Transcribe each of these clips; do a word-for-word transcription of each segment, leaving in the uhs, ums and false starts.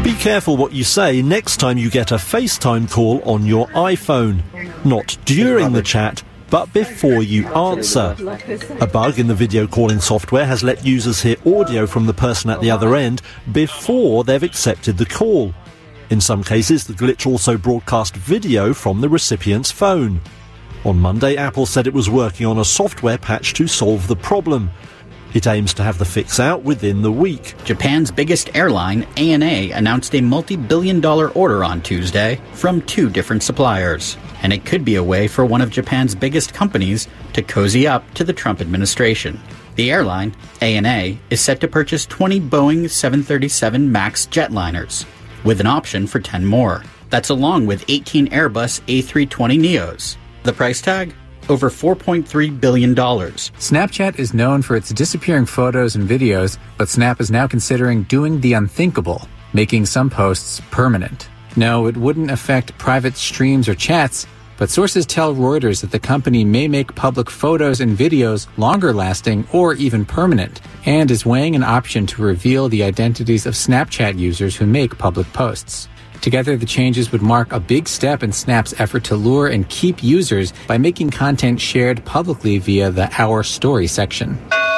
Be careful what you say next time you get a FaceTime call on your iPhone. Not during the chat, but before you answer. A bug in the video calling software has let users hear audio from the person at the other end before they've accepted the call. In some cases, the glitch also broadcast video from the recipient's phone. On Monday, Apple said it was working on a software patch to solve the problem. It aims to have the fix out within the week. Japan's biggest airline, A N A, announced a multi-billion dollar order on Tuesday from two different suppliers. And it could be a way for one of Japan's biggest companies to cozy up to the Trump administration. The airline, A N A, is set to purchase twenty Boeing seven thirty-seven MAX jetliners, with an option for ten more. That's along with eighteen Airbus A three twenty neos. The price tag? Over four point three billion dollars. Snapchat is known for its disappearing photos and videos, but Snap is now considering doing the unthinkable, making some posts permanent. No, it wouldn't affect private streams or chats, but sources tell Reuters that the company may make public photos and videos longer lasting or even permanent, and is weighing an option to reveal the identities of Snapchat users who make public posts. Together, the changes would mark a big step in Snap's effort to lure and keep users by making content shared publicly via the Our Story section.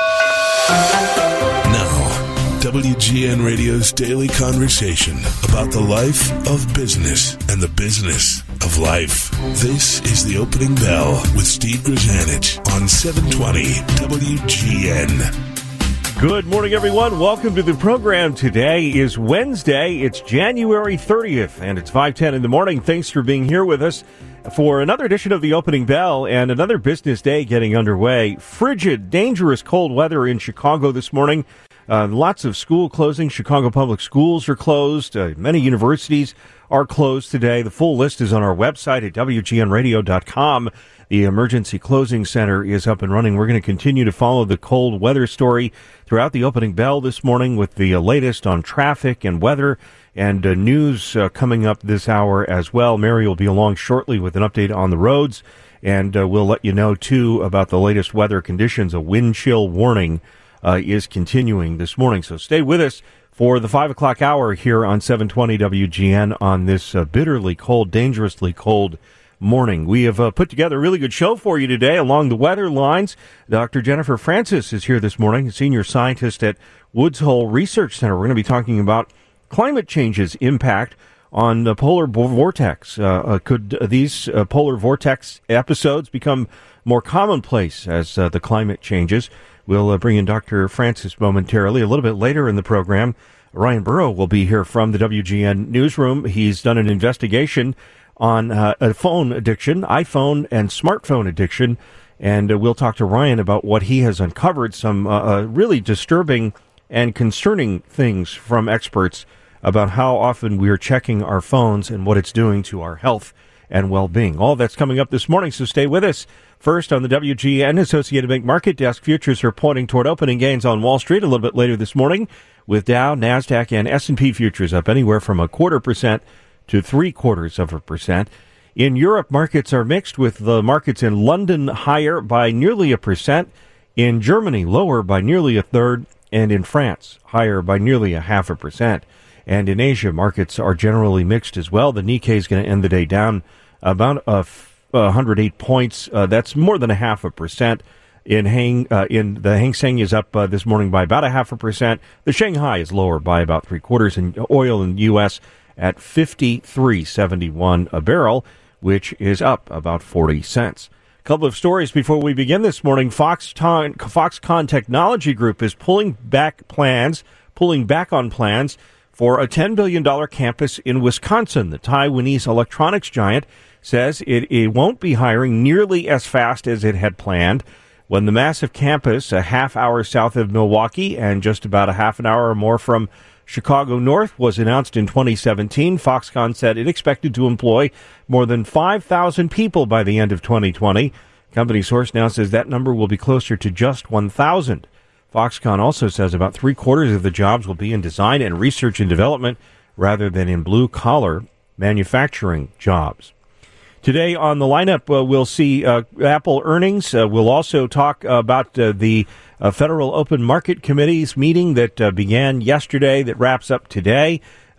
Now, W G N Radio's daily conversation about the life of business and the business of life. This is The Opening Bell with Steve Grzanich on seven twenty W G N. Good morning, everyone. Welcome to the program. Today is Wednesday. It's January thirtieth, and it's five ten in the morning. Thanks for being here with us for another edition of The Opening Bell and another business day getting underway. Frigid, dangerous cold weather in Chicago this morning. Uh, lots of school closings. Chicago public schools are closed. Uh, many universities are closed today. The full list is on our website at W G N radio dot com. The Emergency Closing Center is up and running. We're going to continue to follow the cold weather story throughout the opening bell this morning with the uh, latest on traffic and weather and uh, news uh, coming up this hour as well. Mary will be along shortly with an update on the roads, and uh, we'll let you know, too, about the latest weather conditions. A wind chill warning uh, is continuing this morning, so stay with us for the five o'clock hour here on seven twenty W G N on this uh, bitterly cold, dangerously cold morning. We have uh, put together a really good show for you today along the weather lines. Doctor Jennifer Francis is here this morning, senior scientist at Woods Hole Research Center. We're going to be talking about climate change's impact on the polar vortex. Uh, uh, could uh, these uh, polar vortex episodes become more commonplace as uh, the climate changes? We'll uh, bring in Doctor Francis momentarily. A little bit later in the program, Ryan Burrow will be here from the W G N newsroom. He's done an investigation on uh, a phone addiction, iPhone and smartphone addiction, and uh, we'll talk to Ryan about what he has uncovered, some uh, uh, really disturbing and concerning things from experts about how often we are checking our phones and what it's doing to our health and well-being. All that's coming up this morning, so stay with us. First, on the W G N Associated Bank Market Desk, futures are pointing toward opening gains on Wall Street a little bit later this morning, with Dow, NASDAQ, and S and P futures up anywhere from a quarter percent to three quarters of a percent. In Europe, markets are mixed, with the markets in London higher by nearly a percent, in Germany lower by nearly a third, and in France higher by nearly a half a percent. And in Asia, markets are generally mixed as well. The Nikkei is going to end the day down about a f- one hundred eight points. Uh, that's more than a half a percent. In Hang, uh, in the Hang Seng is up uh, this morning by about a half a percent. The Shanghai is lower by about three quarters, and oil in the U S at fifty-three seventy-one a barrel, which is up about forty cents. A couple of stories before we begin this morning. Foxconn, Foxconn Technology Group is pulling back plans, pulling back on plans for a ten billion dollars campus in Wisconsin. The Taiwanese electronics giant says it, it won't be hiring nearly as fast as it had planned. When the massive campus, a half hour south of Milwaukee and just about a half an hour or more from Chicago North, was announced in twenty seventeen, Foxconn said it expected to employ more than five thousand people by the end of twenty twenty. Company source now says that number will be closer to just one thousand. Foxconn also says about three quarters of the jobs will be in design and research and development rather than in blue-collar manufacturing jobs. Today on the lineup, uh, we'll see uh, Apple earnings. Uh, we'll also talk about uh, the uh, Federal Open Market Committee's meeting that uh, began yesterday that wraps up today.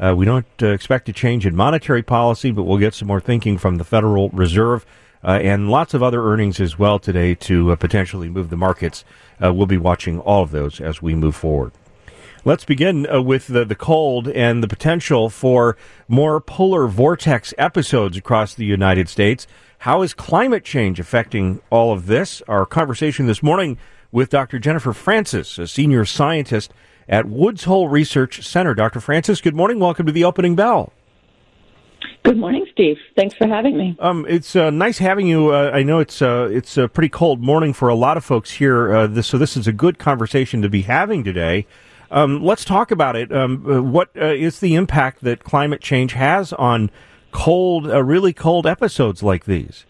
Uh, we don't uh, expect a change in monetary policy, but we'll get some more thinking from the Federal Reserve uh, and lots of other earnings as well today to uh, potentially move the markets. Uh, we'll be watching all of those as we move forward. Let's begin uh, with the, the cold and the potential for more polar vortex episodes across the United States. How is climate change affecting all of this? Our conversation this morning with Doctor Jennifer Francis, a senior scientist at Woods Hole Research Center. Doctor Francis, good morning. Welcome to the opening bell. Good morning, Steve. Thanks for having me. Um, it's uh, nice having you. Uh, I know it's uh, it's a pretty cold morning for a lot of folks here, uh, this, so this is a good conversation to be having today. Um, let's talk about it. Um, uh, what uh, is the impact that climate change has on cold, uh, really cold episodes like these?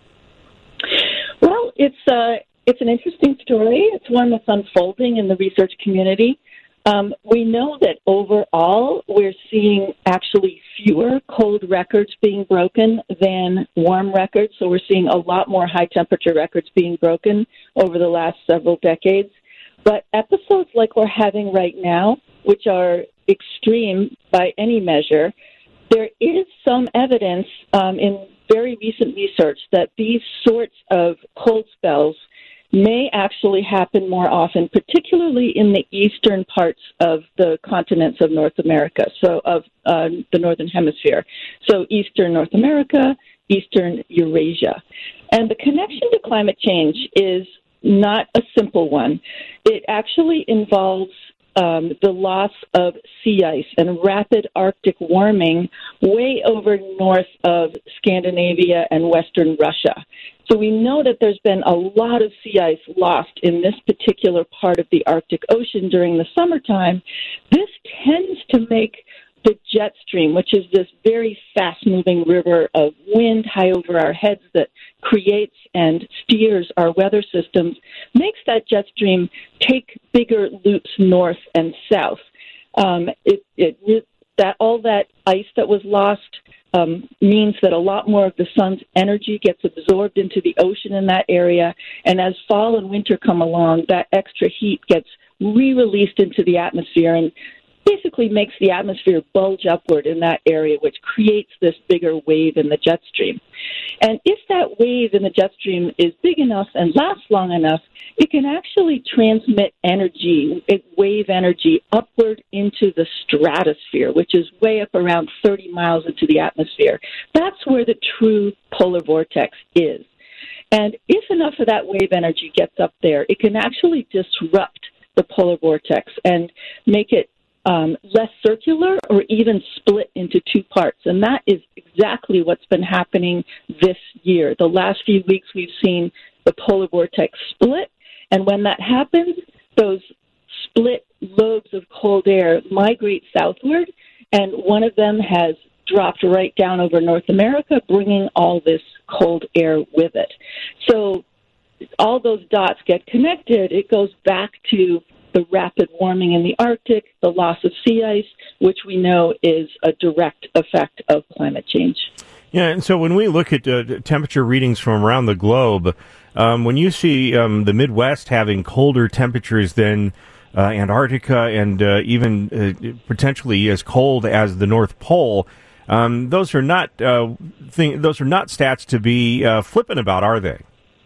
Well, it's uh, it's an interesting story. It's one that's unfolding in the research community. Um, we know that overall we're seeing actually fewer cold records being broken than warm records. So we're seeing a lot more high temperature records being broken over the last several decades. But episodes like we're having right now, which are extreme by any measure, there is some evidence um, in very recent research that these sorts of cold spells may actually happen more often, particularly in the eastern parts of the continents of North America, so of uh, the Northern Hemisphere. So eastern North America, eastern Eurasia. And the connection to climate change is not a simple one. It actually involves um, the loss of sea ice and rapid Arctic warming way over north of Scandinavia and western Russia. So we know that there's been a lot of sea ice lost in this particular part of the Arctic Ocean during the summertime. This tends to make the jet stream, which is this very fast-moving river of wind high over our heads that creates and steers our weather systems, makes that jet stream take bigger loops north and south. Um, it, it, that all that ice that was lost um, means that a lot more of the sun's energy gets absorbed into the ocean in that area, and as fall and winter come along, that extra heat gets re-released into the atmosphere and basically makes the atmosphere bulge upward in that area, which creates this bigger wave in the jet stream. And if that wave in the jet stream is big enough and lasts long enough, it can actually transmit energy, wave energy, upward into the stratosphere, which is way up around thirty miles into the atmosphere. That's where the true polar vortex is. And if enough of that wave energy gets up there, it can actually disrupt the polar vortex and make it Um, less circular or even split into two parts. And that is exactly what's been happening this year. The last few weeks we've seen the polar vortex split, and when that happens, those split lobes of cold air migrate southward, and one of them has dropped right down over North America, bringing all this cold air with it. So all those dots get connected. It goes back to the rapid warming in the Arctic, the loss of sea ice, which we know is a direct effect of climate change. Yeah, and so when we look at uh, temperature readings from around the globe, um, when you see um, the Midwest having colder temperatures than uh, Antarctica and uh, even uh, potentially as cold as the North Pole, um, those are not uh, th- those are not stats to be uh, flippant about, are they?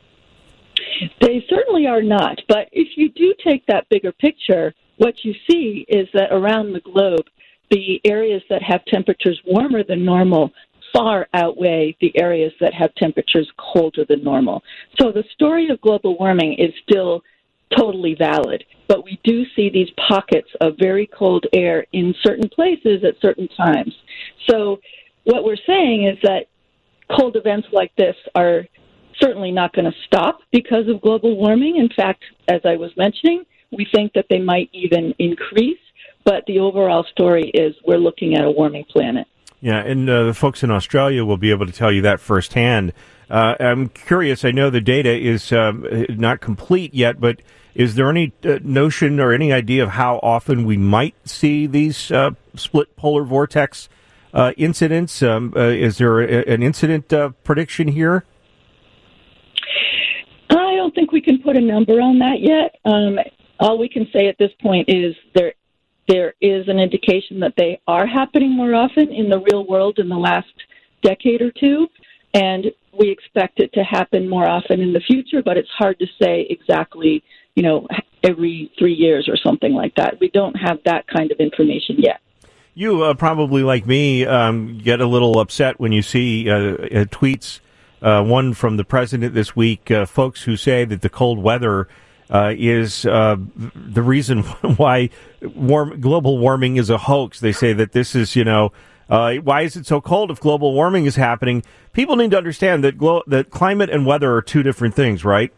They certainly are not, but if you do take that bigger picture, what you see is that around the globe, the areas that have temperatures warmer than normal far outweigh the areas that have temperatures colder than normal. So the story of global warming is still totally valid, but we do see these pockets of very cold air in certain places at certain times. So what we're saying is that cold events like this are certainly not going to stop because of global warming. In fact, as I was mentioning, we think that they might even increase, but the overall story is we're looking at a warming planet. Yeah, and uh, the folks in Australia will be able to tell you that firsthand. Uh, I'm curious, I know the data is um, not complete yet, but is there any uh, notion or any idea of how often we might see these uh, split polar vortex uh, incidents? Um, uh, is there a, an incident uh, prediction here? I don't think we can put a number on that yet. Um, all we can say at this point is there there is an indication that they are happening more often in the real world in the last decade or two, and we expect it to happen more often in the future, but it's hard to say exactly, you know, every three years or something like that. We don't have that kind of information yet. You uh, probably, like me, um, get a little upset when you see uh, uh, tweets, uh, one from the president this week, uh, folks who say that the cold weather uh, is uh, the reason why warm, global warming is a hoax. They say that this is, you know, uh, why is it so cold if global warming is happening? People need to understand that glo- that climate and weather are two different things, right?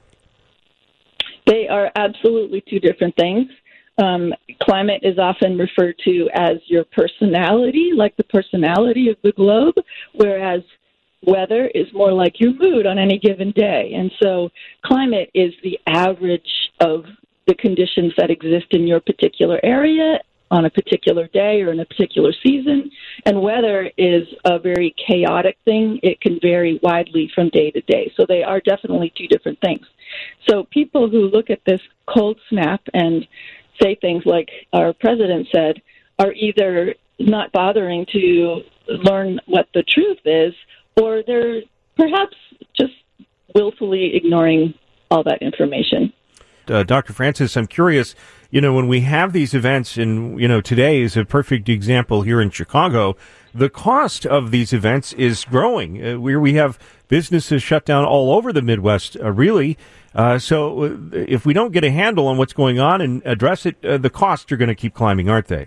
They are absolutely two different things. Um, climate is often referred to as your personality, like the personality of the globe, whereas weather is more like your mood on any given day. And so climate is the average of the conditions that exist in your particular area on a particular day or in a particular season. And weather is a very chaotic thing. It can vary widely from day to day. So they are definitely two different things. So people who look at this cold snap and say things like our president said are either not bothering to learn what the truth is, or they're perhaps just willfully ignoring all that information. Uh, Doctor Francis, I'm curious, you know, when we have these events, and, you know, today is a perfect example here in Chicago, the cost of these events is growing. Uh, where we have businesses shut down all over the Midwest, uh, really. Uh, so if we don't get a handle on what's going on and address it, uh, the costs are going to keep climbing, aren't they?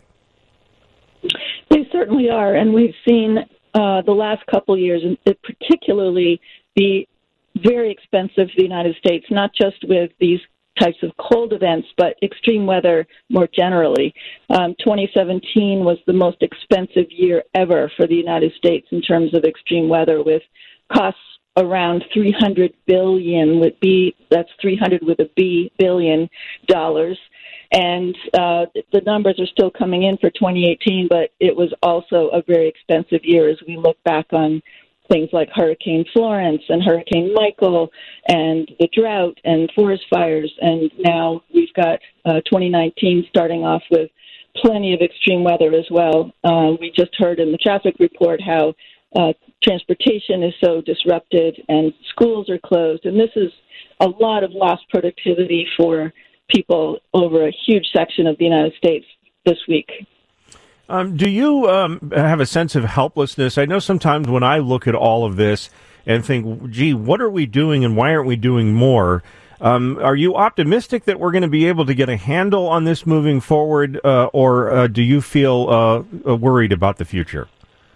They certainly are, and we've seen uh, the last couple years, and particularly be very expensive for the United States, not just with these types of cold events, but extreme weather more generally. Um, twenty seventeen was the most expensive year ever for the United States in terms of extreme weather, with costs around three hundred billion with B, that's three hundred with a B billion dollars. And uh, the numbers are still coming in for twenty eighteen, but it was also a very expensive year as we look back on things like Hurricane Florence and Hurricane Michael and the drought and forest fires. And now we've got uh, twenty nineteen starting off with plenty of extreme weather as well. Uh, we just heard in the traffic report how uh, transportation is so disrupted and schools are closed. And this is a lot of lost productivity for people over a huge section of the United States this week. Um, do you um, have a sense of helplessness? I know sometimes when I look at all of this and think, gee, what are we doing and why aren't we doing more? Um, are you optimistic that we're going to be able to get a handle on this moving forward, uh, or uh, do you feel uh, worried about the future?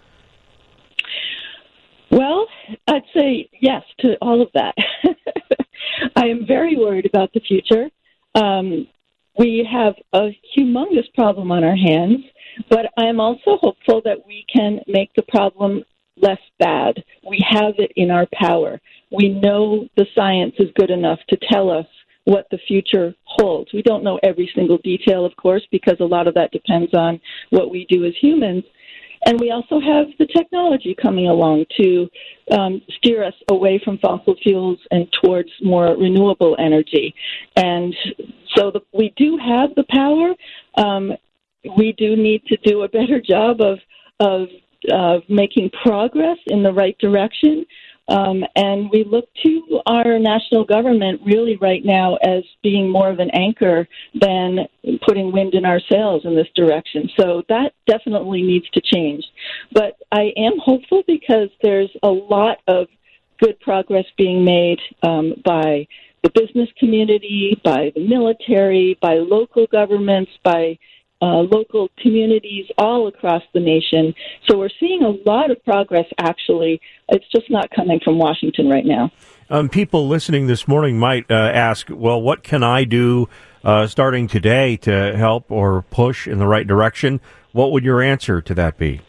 Well, I'd say yes to all of that. I am very worried about the future. Um, we have a humongous problem on our hands, but I'm also hopeful that we can make the problem less bad. We have it in our power. We know the science is good enough to tell us what the future holds. We don't know every single detail, of course, because a lot of that depends on what we do as humans. And we also have the technology coming along to um, steer us away from fossil fuels and towards more renewable energy. And so the, we do have the power. Um, we do need to do a better job of, of, of making progress in the right direction. Um, and we look to our national government really right now as being more of an anchor than putting wind in our sails in this direction. So that definitely needs to change. But I am hopeful because there's a lot of good progress being made um, by the business community, by the military, by local governments, by Uh, local communities all across the nation. So we're seeing a lot of progress, actually. It's just not coming from Washington right now. Um, people listening this morning might uh, ask, well, what can I do uh, starting today to help or push in the right direction? What would your answer to that be?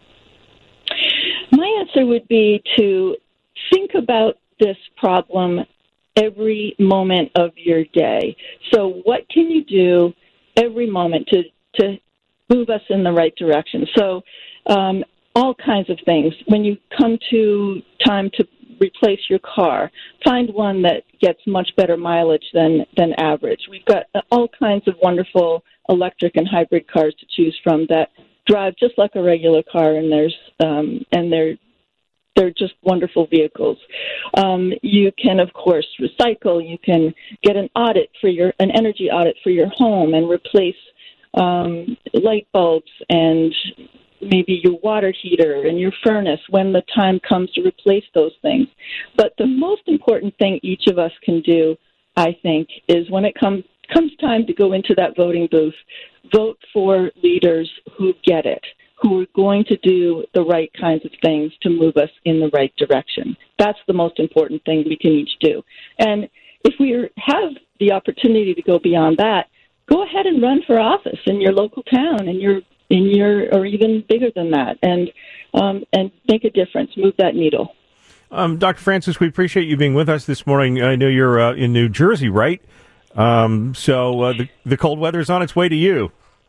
My answer would be to think about this problem every moment of your day. So what can you do every moment to to move us in the right direction? So um, all kinds of things. When you come to time to replace your car. Find one that gets much better mileage than, than average. We've got all kinds of wonderful electric and hybrid cars to choose from that drive just like a regular car, and there's um, and they're they're just wonderful vehicles. Um, you can, of course, recycle. You can get an audit for your an energy audit for your home and replace um, light bulbs and maybe your water heater and your furnace when the time comes to replace those things. But the most important thing each of us can do, I think, is when it comes comes time to go into that voting booth, vote for leaders who get it, who are going to do the right kinds of things to move us in the right direction. That's the most important thing we can each do. And if we have the opportunity to go beyond that, go ahead and run for office in your local town, in your in your or even bigger than that, and um, and make a difference, move that needle. Um, Doctor Francis, we appreciate you being with us this morning. I know you're uh, in New Jersey, right? Um, so uh, the, the cold weather's on its way to you.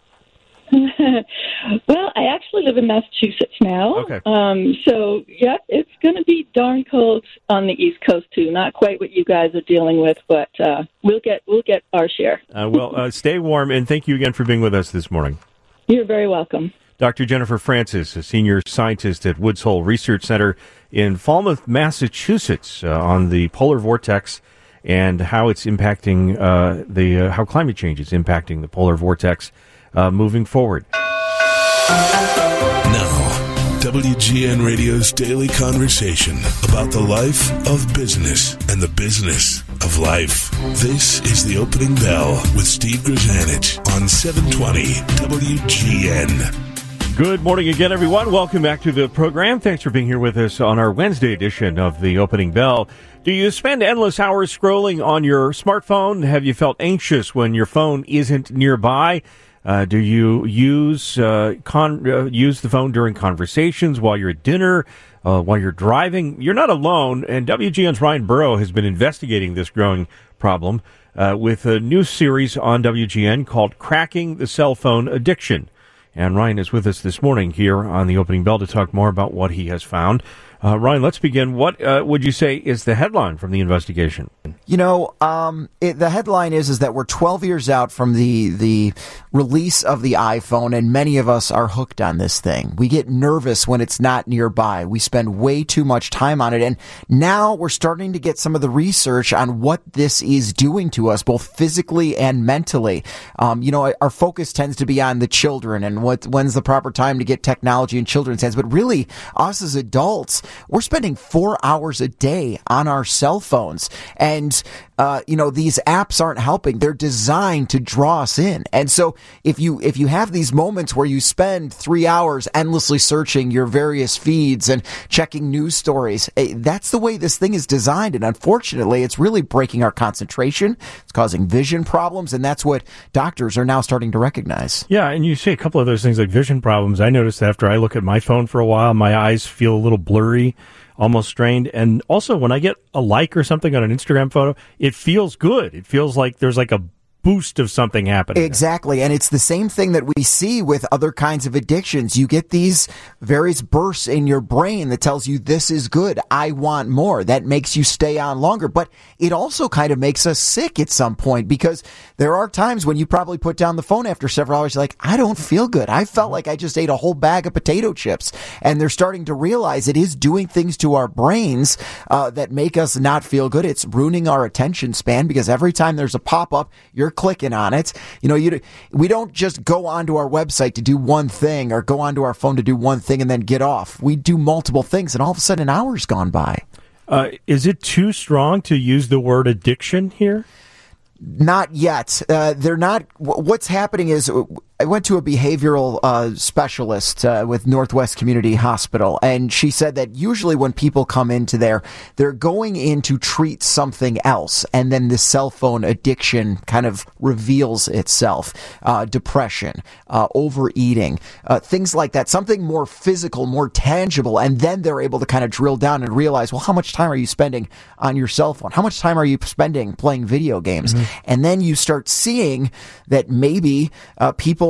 Well, I actually live in Massachusetts now. Okay. Um, so, yeah, it's going to be darn cold on the East Coast, too. Not quite what you guys are dealing with, but uh, we'll get we'll get our share. uh, well, uh, stay warm, and thank you again for being with us this morning. You're very welcome. Doctor Jennifer Francis, a senior scientist at Woods Hole Research Center in Falmouth, Massachusetts, uh, on the polar vortex and how it's impacting uh, the uh, how climate change is impacting the polar vortex uh, moving forward. Now, W G N Radio's daily conversation about the life of business and the business of life. This is the Opening Bell with Steve Grzanich on seven twenty W G N. Good morning again, everyone. Welcome back to the program. Thanks for being here with us on our Wednesday edition of the Opening Bell. Do you spend endless hours scrolling on your smartphone? Have you felt anxious when your phone isn't nearby? Uh, do you use uh, con- uh, use the phone during conversations, while you're at dinner, uh, while you're driving? You're not alone, and W G N's Ryan Burrow has been investigating this growing problem uh, with a new series on W G N called Cracking the Cell Phone Addiction. And Ryan is with us this morning here on the Opening Bell to talk more about what he has found. Uh, Ryan, let's begin. What uh, would you say is the headline from the investigation? You know, um, it, the headline is is that we're twelve years out from the the release of the iPhone, and many of us are hooked on this thing. We get nervous when it's not nearby. We spend way too much time on it, and now we're starting to get some of the research on what this is doing to us, both physically and mentally. Um, you know, our focus tends to be on the children and what when's the proper time to get technology in children's hands, but really, us as adults, we're spending four hours a day on our cell phones, and uh, you know, these apps aren't helping. They're designed to draw us in. And so if you if you have these moments where you spend three hours endlessly searching your various feeds and checking news stories, that's the way this thing is designed. And unfortunately, it's really breaking our concentration. It's causing vision problems. And that's what doctors are now starting to recognize. Yeah, and you say a couple of those things like vision problems. I noticed after I look at my phone for a while, my eyes feel a little blurry, almost strained. And also when I get a like or something on an Instagram photo, it feels good. It feels like there's like a boost of something happening. Exactly. And it's the same thing that we see with other kinds of addictions. You get these various bursts in your brain that tells you this is good. I want more. That makes you stay on longer. But it also kind of makes us sick at some point, because there are times when you probably put down the phone after several hours. You're like, I don't feel good. I felt like I just ate a whole bag of potato chips. And they're starting to realize it is doing things to our brains uh, that make us not feel good. It's ruining our attention span, because every time there's a pop-up, you're clicking on it. You know, you we don't just go onto our website to do one thing or go onto our phone to do one thing and then get off. We do multiple things, and all of a sudden an hour's gone by. Uh, is it too strong to use the word addiction here? Not yet. Uh, they're not. What's happening is, I went to a behavioral uh, specialist uh, with Northwest Community Hospital, and she said that usually when people come into there, they're going in to treat something else, and then the cell phone addiction kind of reveals itself. Uh, depression, uh, overeating, uh, things like that, something more physical, more tangible, and then they're able to kind of drill down and realize, well, how much time are you spending on your cell phone? How much time are you spending playing video games? Mm-hmm. And then you start seeing that maybe uh, people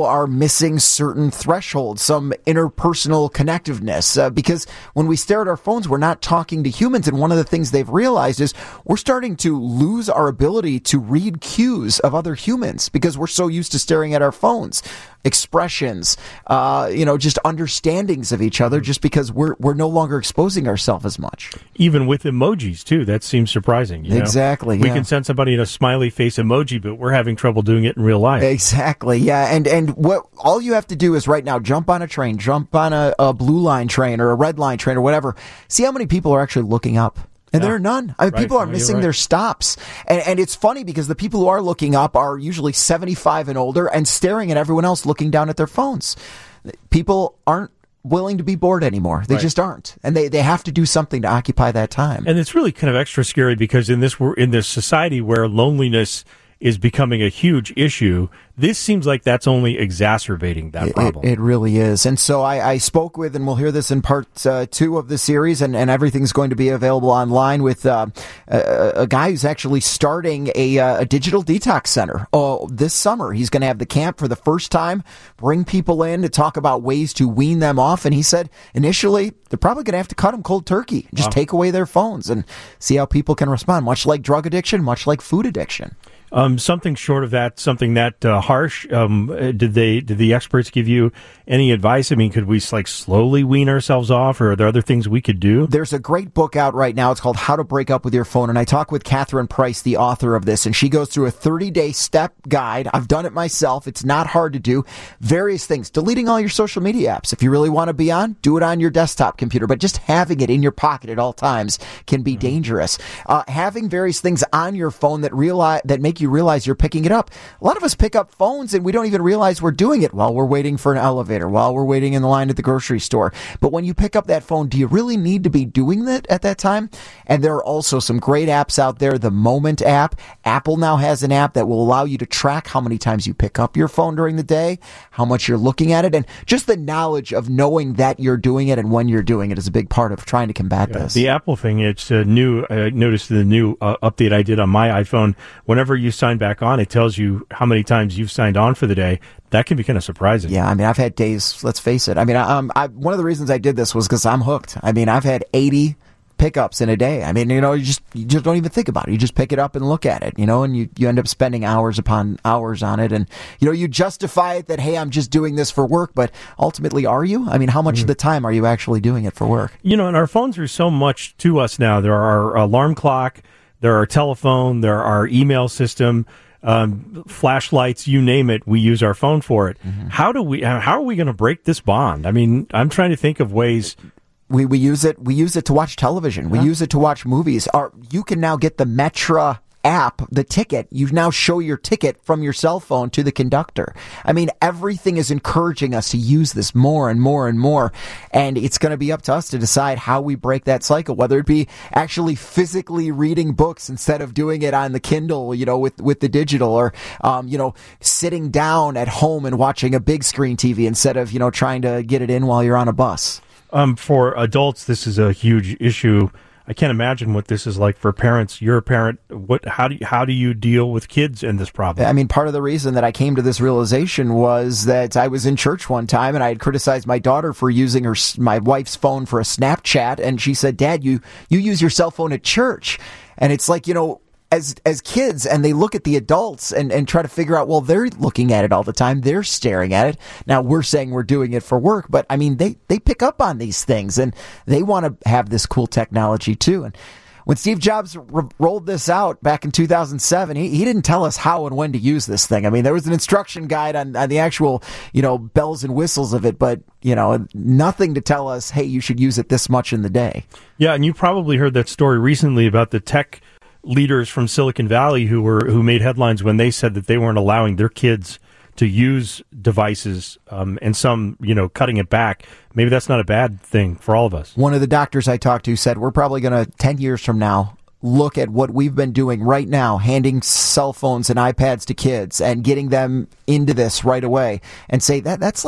people are missing certain thresholds, some interpersonal connectiveness, uh, because when we stare at our phones, we're not talking to humans. And one of the things they've realized is we're starting to lose our ability to read cues of other humans because we're so used to staring at our phones. Expressions, uh, you know, just understandings of each other, just because we're we're no longer exposing ourselves as much. Even with emojis too, that seems surprising. You know? Exactly. We yeah. can send somebody in a smiley face emoji, but we're having trouble doing it in real life. Exactly. Yeah. And and what all you have to do is right now jump on a train, jump on a, a blue line train or a red line train or whatever. See how many people are actually looking up. And Yeah. there are none. I mean, Right. people are No, missing you're right. their stops. And, and it's funny because the people who are looking up are usually seventy-five and older and staring at everyone else looking down at their phones. People aren't willing to be bored anymore. They Right. just aren't. And they, they have to do something to occupy that time. And it's really kind of extra scary because in this in this society where loneliness is becoming a huge issue, this seems like that's only exacerbating that It, problem. it, it really is. And so I, I spoke with, and we'll hear this in part uh, two of the series, and, and everything's going to be available online with uh, a, a guy who's actually starting a, uh, a digital detox center uh, this summer. He's going to have the camp for the first time, bring people in to talk about ways to wean them off. And he said initially they're probably going to have to cut them cold turkey, just Wow. take away their phones and see how people can respond, much like drug addiction, much like food addiction. Um, something short of that, something that uh, harsh. Um, uh, did they? Did the experts give you any advice? I mean, could we like slowly wean ourselves off, or are there other things we could do? There's a great book out right now. It's called How to Break Up with Your Phone. And I talk with Catherine Price, the author of this, and she goes through a thirty-day step guide. I've done it myself. It's not hard to do. Various things. Deleting all your social media apps. If you really want to be on, do it on your desktop computer. But just having it in your pocket at all times can be mm-hmm. dangerous. Uh, having various things on your phone that realize that make you realize you're picking it up. A lot of us pick up phones and we don't even realize we're doing it while we're waiting for an elevator, while we're waiting in the line at the grocery store. But when you pick up that phone, do you really need to be doing that at that time? And there are also some great apps out there. The Moment app. Apple now has an app that will allow you to track how many times you pick up your phone during the day, how much you're looking at it, and just the knowledge of knowing that you're doing it and when you're doing it is a big part of trying to combat Yeah, this. the Apple thing, it's a new, I noticed the new uh, update I did on my iPhone. Whenever you sign back on, it tells you how many times you've signed on for the day. That can be kind of surprising. Yeah, I mean, I've had days, let's face it. I mean, I, um, I, one of the reasons I did this was because I'm hooked. I mean, I've had eighty pickups in a day. I mean, you know, you just you just don't even think about it. You just pick it up and look at it, you know, and you, you end up spending hours upon hours on it. And, you know, you justify it that, hey, I'm just doing this for work. But ultimately, are you? I mean, how much mm. of the time are you actually doing it for work? You know, and our phones are so much to us now. There are our alarm clock, there are telephone, there are our email system. Um, flashlights, you name it, we use our phone for it. Mm-hmm. How do we? How are we going to break this bond? I mean, I'm trying to think of ways. We we use it. We use it to watch television. We huh? use it to watch movies. Our, you can now get the Metra app, the ticket. You now show your ticket from your cell phone to the conductor. I mean, everything is encouraging us to use this more and more and more. And it's going to be up to us to decide how we break that cycle, whether it be actually physically reading books instead of doing it on the Kindle, you know, with, with the digital, or, um, you know, sitting down at home and watching a big screen T V instead of, you know, trying to get it in while you're on a bus. Um, for adults, this is a huge issue. I can't imagine what this is like for parents. You're a parent. What? How do you, how do you deal with kids in this problem? I mean, part of the reason that I came to this realization was that I was in church one time and I had criticized my daughter for using her my wife's phone for a Snapchat, and she said, "Dad, you you use your cell phone at church," and it's like, you know. As as kids, and they look at the adults and, and try to figure out, well, they're looking at it all the time. They're staring at it. Now, we're saying we're doing it for work, but, I mean, they, they pick up on these things, and they want to have this cool technology, too. And when Steve Jobs r- rolled this out back in two thousand seven, he, he didn't tell us how and when to use this thing. I mean, there was an instruction guide on, on the actual, you know, bells and whistles of it, but, you know, nothing to tell us, hey, you should use it this much in the day. Yeah, and you probably heard that story recently about the tech leaders from Silicon Valley who were who made headlines when they said that they weren't allowing their kids to use devices, um, and some, you know, cutting it back. Maybe that's not a bad thing for all of us. One of the doctors I talked to said we're probably going to, ten years from now, look at what we've been doing right now, handing cell phones and iPads to kids and getting them into this right away, and say that that's like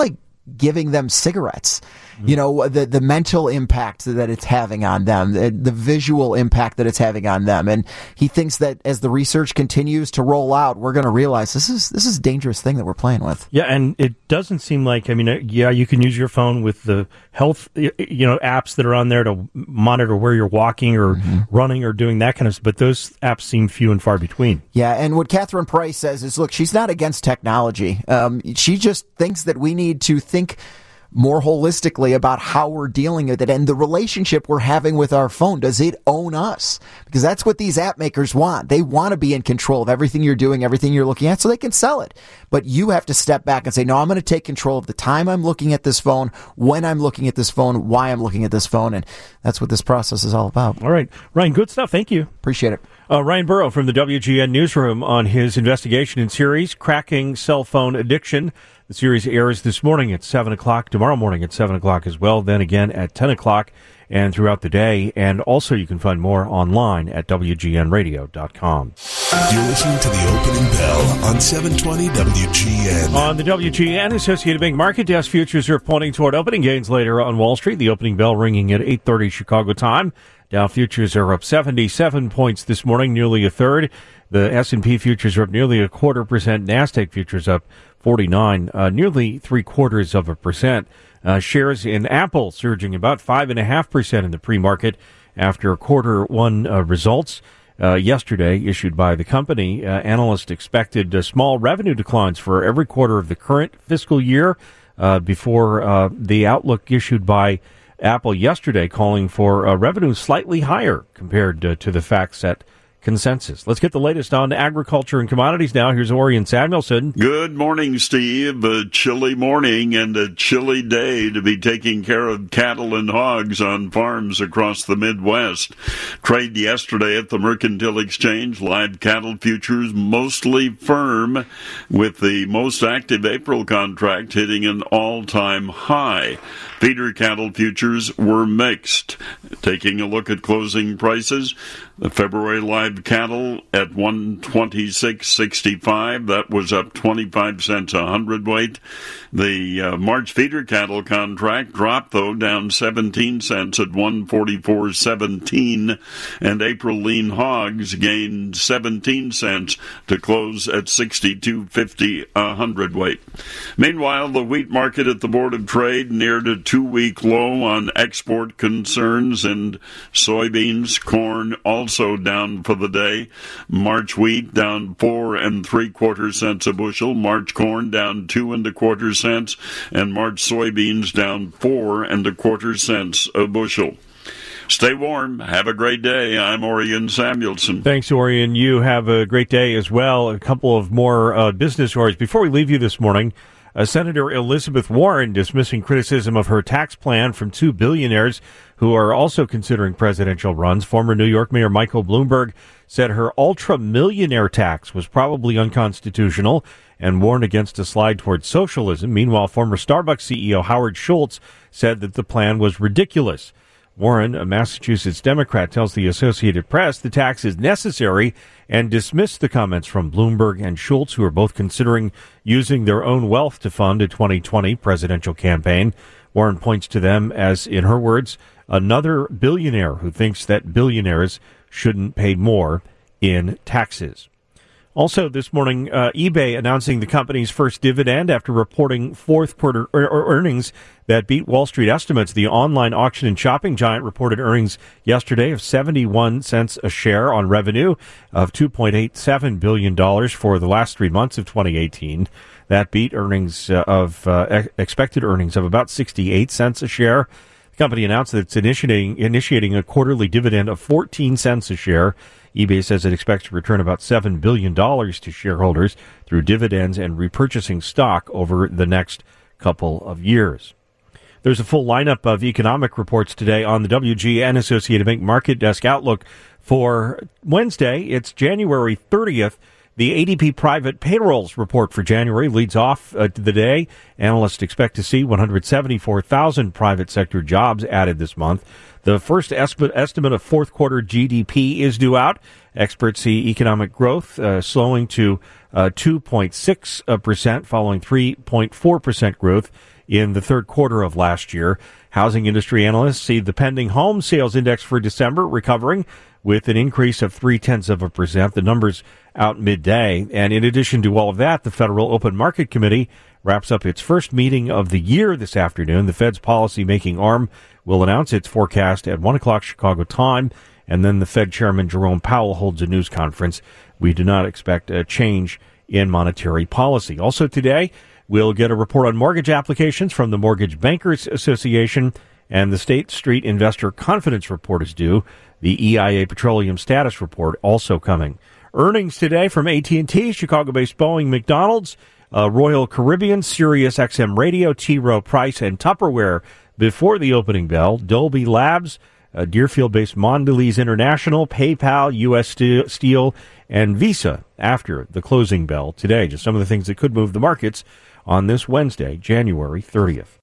giving them cigarettes. You know, the the mental impact that it's having on them, the, the visual impact that it's having on them. And he thinks that as the research continues to roll out, we're going to realize this is this is a dangerous thing that we're playing with. Yeah, and it doesn't seem like, I mean, yeah, you can use your phone with the health, you know, apps that are on there to monitor where you're walking or mm-hmm. running or doing that kind of stuff, but those apps seem few and far between. Yeah, and what Catherine Price says is, look, she's not against technology. Um, she just thinks that we need to think more holistically about how we're dealing with it and the relationship we're having with our phone. Does it own us? Because that's what these app makers want. They want to be in control of everything you're doing, everything you're looking at, so they can sell it. But you have to step back and say, no, I'm going to take control of the time I'm looking at this phone, when I'm looking at this phone, why I'm looking at this phone. And that's what this process is all about. All right. Ryan, good stuff. Thank you. Appreciate it. Uh, Ryan Burrow from the W G N Newsroom on his investigation and series, Cracking Cell Phone Addiction. The series airs this morning at seven o'clock, tomorrow morning at seven o'clock as well, then again at ten o'clock and throughout the day. And also you can find more online at W G N radio dot com. You're listening to the opening bell on seven twenty W G N. On the W G N Associated Bank Market Desk, futures are pointing toward opening gains later on Wall Street. The opening bell ringing at eight thirty Chicago time. Dow futures are up seventy-seven points this morning, nearly a third. The S and P futures are up nearly a quarter percent. NASDAQ futures up forty-nine, uh, nearly three quarters of a percent. Uh, shares in Apple surging about five and a half percent in the pre-market after quarter one uh, results. Uh, yesterday, issued by the company, uh, analysts expected uh, small revenue declines for every quarter of the current fiscal year uh, before uh, the outlook issued by Apple yesterday calling for uh, revenue slightly higher compared uh, to the FactSet consensus. Let's get the latest on agriculture and commodities now. Here's Orion Samuelson. Good morning, Steve. A chilly morning and a chilly day to be taking care of cattle and hogs on farms across the Midwest. Trade yesterday at the Mercantile Exchange, live cattle futures mostly firm, with the most active April contract hitting an all-time high. Feeder cattle futures were mixed. Taking a look at closing prices, the February live cattle at one twenty-six sixty-five. That was up twenty-five cents a hundredweight. The uh, March feeder cattle contract dropped, though, down seventeen cents at one forty-four seventeen. And April lean hogs gained seventeen cents to close at sixty-two fifty a hundredweight. Meanwhile, the wheat market at the Board of Trade neared a two-week low on export concerns, and soybeans, corn also down for the day. March wheat down four and three quarter cents a bushel. March corn down two and a quarter cents, and March soybeans down four and a quarter cents a bushel. Stay warm. Have a great day. I'm Orion Samuelson. Thanks, Orion. You have a great day as well. A couple of more uh, business stories. Before we leave you this morning, uh, Senator Elizabeth Warren dismissing criticism of her tax plan from two billionaires who are also considering presidential runs. Former New York Mayor Michael Bloomberg said her ultra-millionaire tax was probably unconstitutional and warned against a slide towards socialism. Meanwhile, former Starbucks C E O Howard Schultz said that the plan was ridiculous. Warren, a Massachusetts Democrat, tells the Associated Press the tax is necessary and dismissed the comments from Bloomberg and Schultz, who are both considering using their own wealth to fund a twenty twenty presidential campaign. Warren points to them as, in her words, another billionaire who thinks that billionaires shouldn't pay more in taxes. Also this morning, uh, eBay announcing the company's first dividend after reporting fourth quarter er- earnings that beat Wall Street estimates. The online auction and shopping giant reported earnings yesterday of seventy-one cents a share on revenue of two point eight seven billion dollars for the last three months of twenty eighteen. That beat earnings uh, of uh, ex- expected earnings of about sixty-eight cents a share. The company announced that it's initiating, initiating a quarterly dividend of fourteen cents a share. eBay says it expects to return about seven billion dollars to shareholders through dividends and repurchasing stock over the next couple of years. There's a full lineup of economic reports today on the W G N Associated Bank Market Desk Outlook for Wednesday. It's January thirtieth. The A D P private payrolls report for January leads off uh, the day. Analysts expect to see one hundred seventy-four thousand private sector jobs added this month. The first estimate of fourth quarter G D P is due out, Experts see economic growth uh, slowing to uh, two point six percent following three point four percent growth in the third quarter of last year. Housing industry analysts see the pending home sales index for December recovering with an increase of three-tenths of a percent. The numbers out midday. And in addition to all of that, the Federal Open Market Committee wraps up its first meeting of the year this afternoon. The Fed's policy-making arm will announce its forecast at one o'clock Chicago time, and then the Fed Chairman Jerome Powell holds a news conference. We do not expect a change in monetary policy. Also today, we'll get a report on mortgage applications from the Mortgage Bankers Association, and the State Street Investor Confidence Report is due. The E I A Petroleum Status Report also coming. Earnings today from A T and T, Chicago-based Boeing, McDonald's, uh, Royal Caribbean, Sirius X M Radio, T. Rowe Price, and Tupperware before the opening bell. Dolby Labs, uh, Deerfield-based Mondelez International, PayPal, U S Steel, and Visa after the closing bell today. Just some of the things that could move the markets on this Wednesday, January thirtieth.